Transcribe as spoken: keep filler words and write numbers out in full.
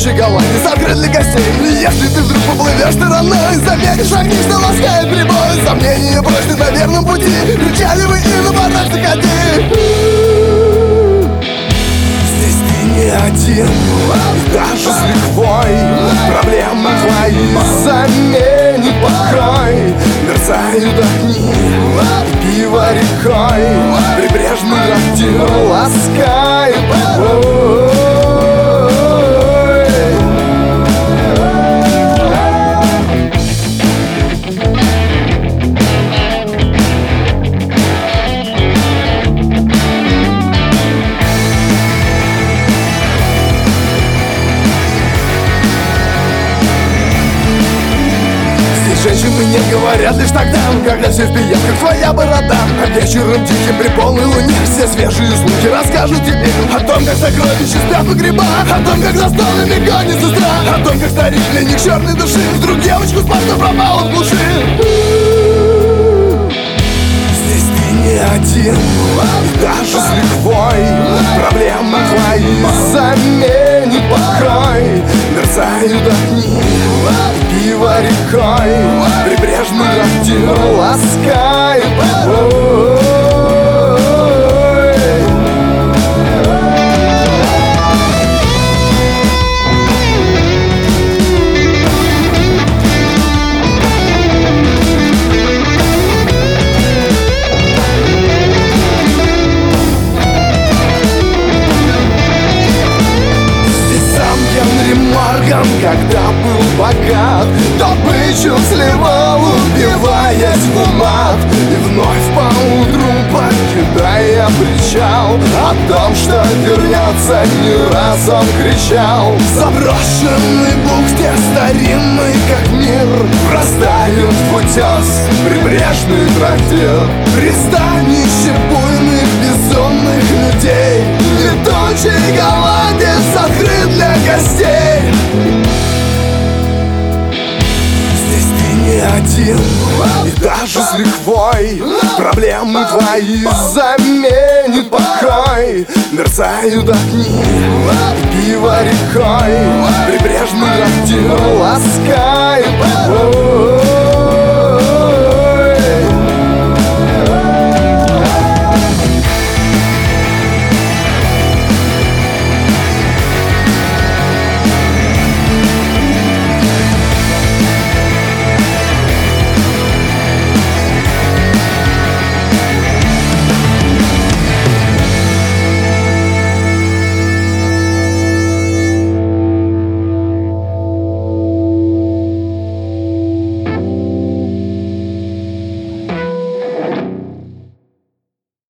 цветущей Голландии открыт для гостей. Если ты вдруг поплывешь стороной, заметишь огни, что ласкает прибой. Сомнения бросят на верном пути, причаливай и на барак заходи. Здесь ты не один, даже с лихвой. Проблемы твои заменит покой. Мерцают огни и пиво рекой. Прибрежный трактир ласкает прибой. Женщины не говорят лишь тогда, когда все в пиявках, твоя борода. А вечером тихим при полной луне все свежие слухи расскажут тебе о том, как сокровища спят в грибах, о том, как за столами гонится страх, о том, как старик пленник черной души вдруг девочку спас, но пропал в глуши. Здесь ты не один, даже с лихвой. Проблемы твои заменит покой. Мерцают огни и пиво рекой. Прибрежный трактир ласкает прибой. Когда был богат, добычу сливал, убиваясь в умат. И вновь поутру, покидая причал, о том, что вернется, не раз он кричал. В заброшенной бухте, старинный как мир, простают в утес прибрежный трактир. Пристанище буйных, безумных людей, летучий голландец открыт для гостей. Здесь ты не один, и даже с лихвой. Проблемы твои заменит покой. Мерцают огни и пиво рекой. Прибрежный трактир ласкает прибой.